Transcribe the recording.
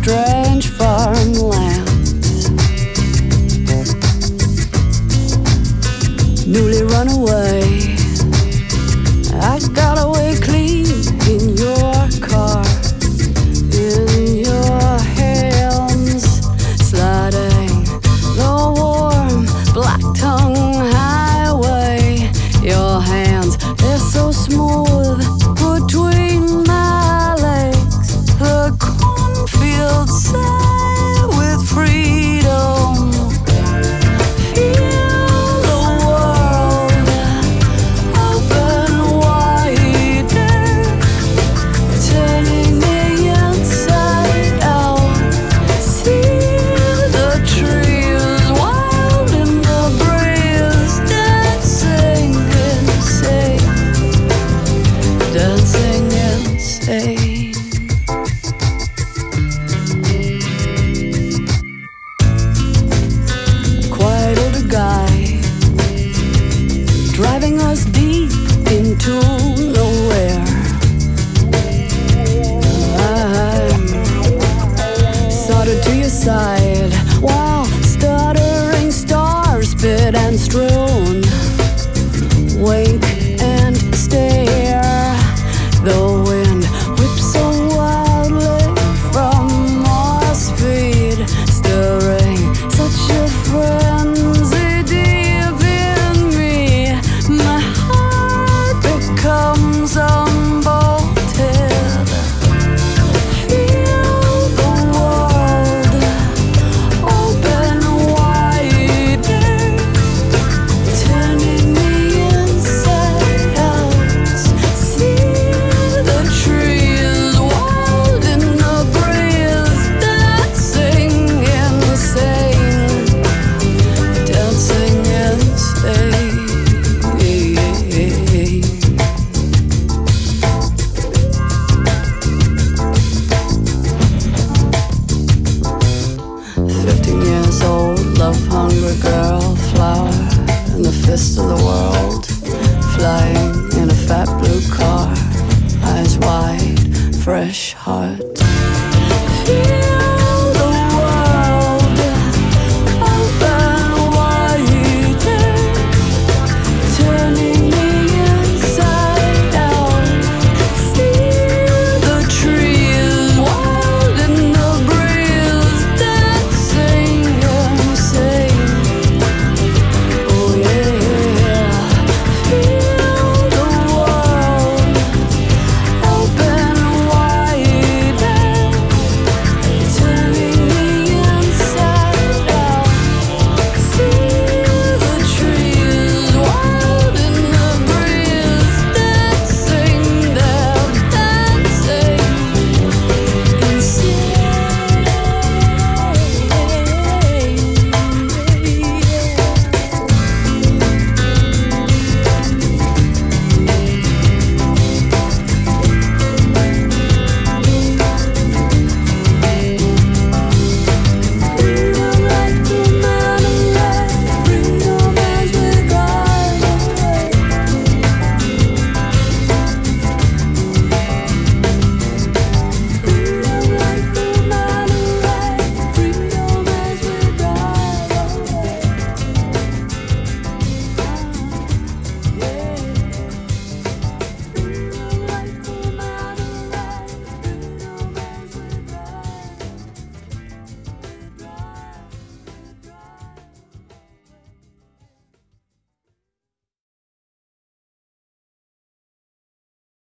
strange farmlands, newly run away. I got away clean in your car, in your hands, sliding the warm black tongue highway. Your hands, they're so smooth between my legs. The cornfields say with freedom. Feel the world open wider, turning me inside out. See the trees wild in the breeze, dancing insane, dancing insane. Quiet older guy, driving us deep into nowhere. I'm soldered to your side while stuttering stars spit and strewn. Wink and stare. The wind whips so wildly from our speed, stirring such a frenzy deep in me. My heart becomes unbolted. Feel the world open wider, turning me inside out. See the trees wild in the breeze, dancing insane, dancing insane. 15 years old, love-hungry girl, flower in the fist of the world, flying in a fat blue car, eyes wide, fresh heart.